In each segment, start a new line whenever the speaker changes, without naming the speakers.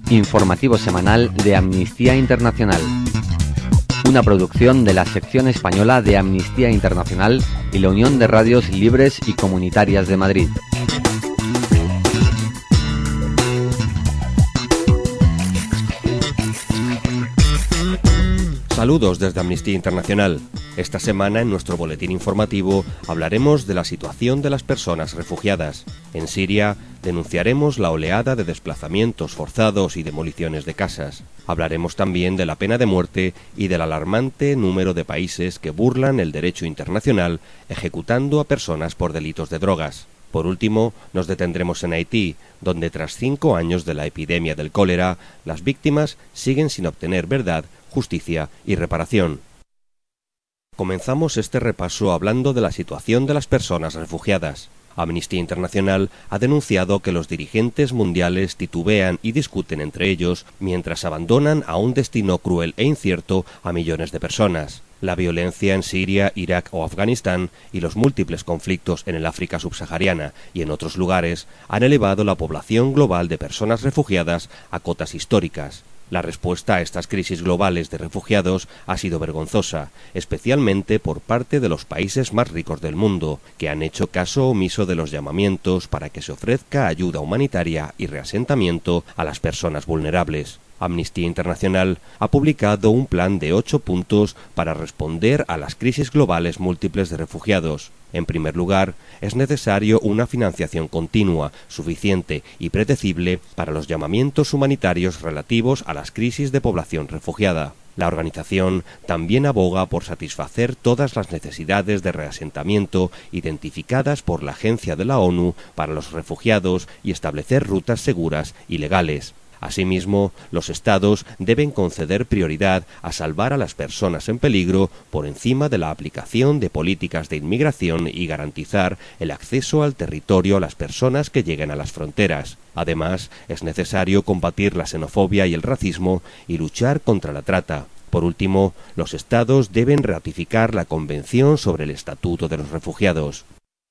Informativo semanal de Amnistía Internacional. Una producción de la sección española de Amnistía Internacional y la Unión de Radios Libres y Comunitarias de Madrid.
Saludos desde Amnistía Internacional. Esta semana en nuestro boletín informativo hablaremos de la situación de las personas refugiadas. En Siria denunciaremos la oleada de desplazamientos forzados y demoliciones de casas. Hablaremos también de la pena de muerte y del alarmante número de países que burlan el derecho internacional ejecutando a personas por delitos de drogas. Por último, nos detendremos en Haití, donde tras 5 años de la epidemia del cólera, las víctimas siguen sin obtener verdad, justicia y reparación. Comenzamos este repaso hablando de la situación de las personas refugiadas. Amnistía Internacional ha denunciado que los dirigentes mundiales titubean y discuten entre ellos mientras abandonan a un destino cruel e incierto a millones de personas. La violencia en Siria, Irak o Afganistán y los múltiples conflictos en el África subsahariana y en otros lugares han elevado la población global de personas refugiadas a cotas históricas. La respuesta a estas crisis globales de refugiados ha sido vergonzosa, especialmente por parte de los países más ricos del mundo, que han hecho caso omiso de los llamamientos para que se ofrezca ayuda humanitaria y reasentamiento a las personas vulnerables. Amnistía Internacional ha publicado un plan de 8 puntos para responder a las crisis globales múltiples de refugiados. En primer lugar, es necesario una financiación continua, suficiente y predecible para los llamamientos humanitarios relativos a las crisis de población refugiada. La organización también aboga por satisfacer todas las necesidades de reasentamiento identificadas por la Agencia de la ONU para los Refugiados y establecer rutas seguras y legales. Asimismo, los Estados deben conceder prioridad a salvar a las personas en peligro por encima de la aplicación de políticas de inmigración y garantizar el acceso al territorio a las personas que lleguen a las fronteras. Además, es necesario combatir la xenofobia y el racismo y luchar contra la trata. Por último, los Estados deben ratificar la Convención sobre el Estatuto de los Refugiados.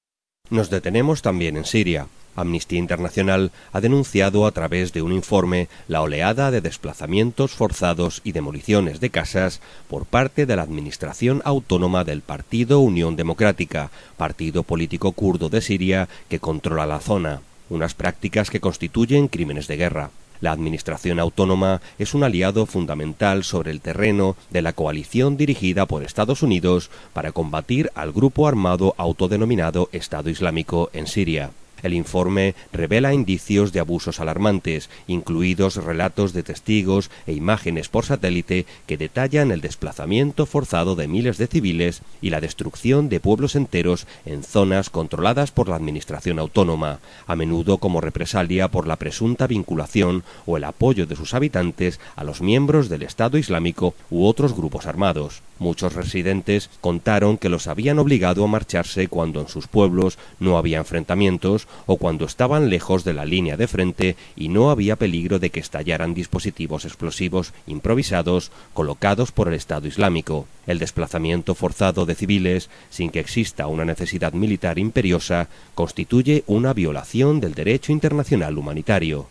Nos detenemos también en Siria. Amnistía Internacional ha denunciado a través de un informe la oleada de desplazamientos forzados y demoliciones de casas por parte de la Administración Autónoma del Partido Unión Democrática, partido político kurdo de Siria que controla la zona, unas prácticas que constituyen crímenes de guerra. La Administración Autónoma es un aliado fundamental sobre el terreno de la coalición dirigida por Estados Unidos para combatir al grupo armado autodenominado Estado Islámico en Siria. El informe revela indicios de abusos alarmantes, incluidos relatos de testigos e imágenes por satélite que detallan el desplazamiento forzado de miles de civiles y la destrucción de pueblos enteros en zonas controladas por la Administración Autónoma, a menudo como represalia por la presunta vinculación o el apoyo de sus habitantes a los miembros del Estado Islámico u otros grupos armados. Muchos residentes contaron que los habían obligado a marcharse cuando en sus pueblos no había enfrentamientos o cuando estaban lejos de la línea de frente y no había peligro de que estallaran dispositivos explosivos improvisados colocados por el Estado Islámico. El desplazamiento forzado de civiles, sin que exista una necesidad militar imperiosa, constituye una violación del derecho internacional humanitario.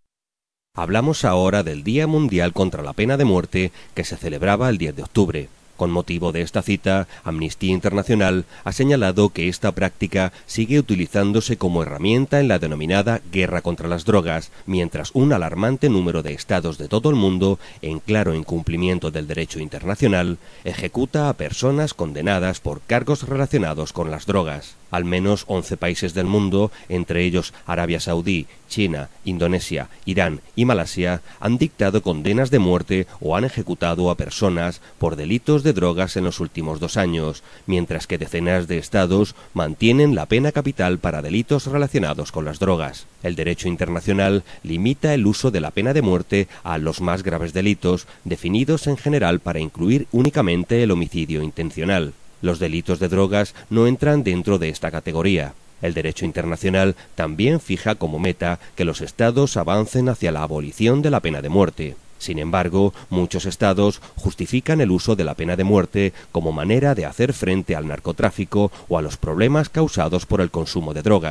Hablamos ahora del Día Mundial contra la Pena de Muerte que se celebraba el 10 de octubre. Con motivo de esta cita, Amnistía Internacional ha señalado que esta práctica sigue utilizándose como herramienta en la denominada guerra contra las drogas, mientras un alarmante número de estados de todo el mundo, en claro incumplimiento del derecho internacional, ejecuta a personas condenadas por cargos relacionados con las drogas. Al menos 11 países del mundo, entre ellos Arabia Saudí, China, Indonesia, Irán y Malasia, han dictado condenas de muerte o han ejecutado a personas por delitos de drogas en los últimos 2 años, mientras que decenas de estados mantienen la pena capital para delitos relacionados con las drogas. El derecho internacional limita el uso de la pena de muerte a los más graves delitos, definidos en general para incluir únicamente el homicidio intencional. Los delitos de drogas no entran dentro de esta categoría. El derecho internacional también fija como meta que los estados avancen hacia la abolición de la pena de muerte. Sin embargo, muchos estados justifican el uso de la pena de muerte como manera de hacer frente al narcotráfico o a los problemas causados por el consumo de drogas.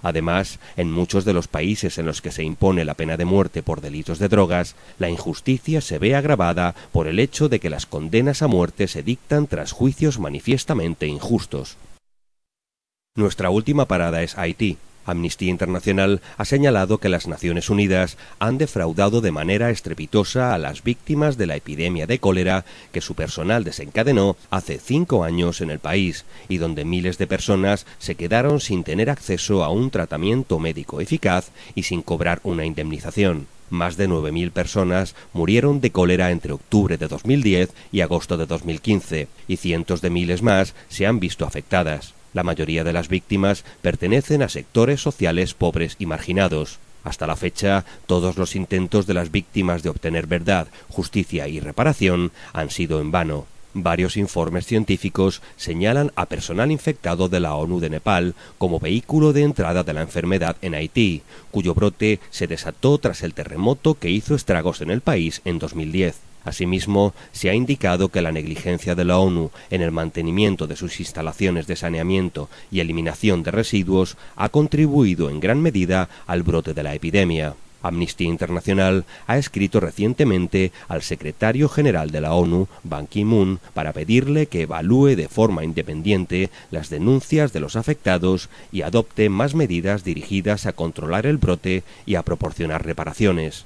Además, en muchos de los países en los que se impone la pena de muerte por delitos de drogas, la injusticia se ve agravada por el hecho de que las condenas a muerte se dictan tras juicios manifiestamente injustos. Nuestra última parada es Haití. Amnistía Internacional ha señalado que las Naciones Unidas han defraudado de manera estrepitosa a las víctimas de la epidemia de cólera que su personal desencadenó hace 5 años en el país y donde miles de personas se quedaron sin tener acceso a un tratamiento médico eficaz y sin cobrar una indemnización. Más de 9.000 personas murieron de cólera entre octubre de 2010 y agosto de 2015, y cientos de miles más se han visto afectadas. La mayoría de las víctimas pertenecen a sectores sociales pobres y marginados. Hasta la fecha, todos los intentos de las víctimas de obtener verdad, justicia y reparación han sido en vano. Varios informes científicos señalan a personal infectado de la ONU de Nepal como vehículo de entrada de la enfermedad en Haití, cuyo brote se desató tras el terremoto que hizo estragos en el país en 2010. Asimismo, se ha indicado que la negligencia de la ONU en el mantenimiento de sus instalaciones de saneamiento y eliminación de residuos ha contribuido en gran medida al brote de la epidemia. Amnistía Internacional ha escrito recientemente al secretario general de la ONU, Ban Ki-moon, para pedirle que evalúe de forma independiente las denuncias de los afectados y adopte más medidas dirigidas a controlar el brote y a proporcionar reparaciones.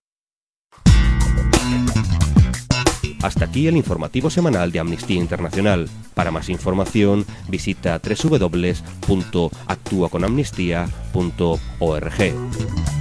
Hasta aquí el informativo semanal de Amnistía Internacional. Para más información, visita www.actuaconamnistia.org.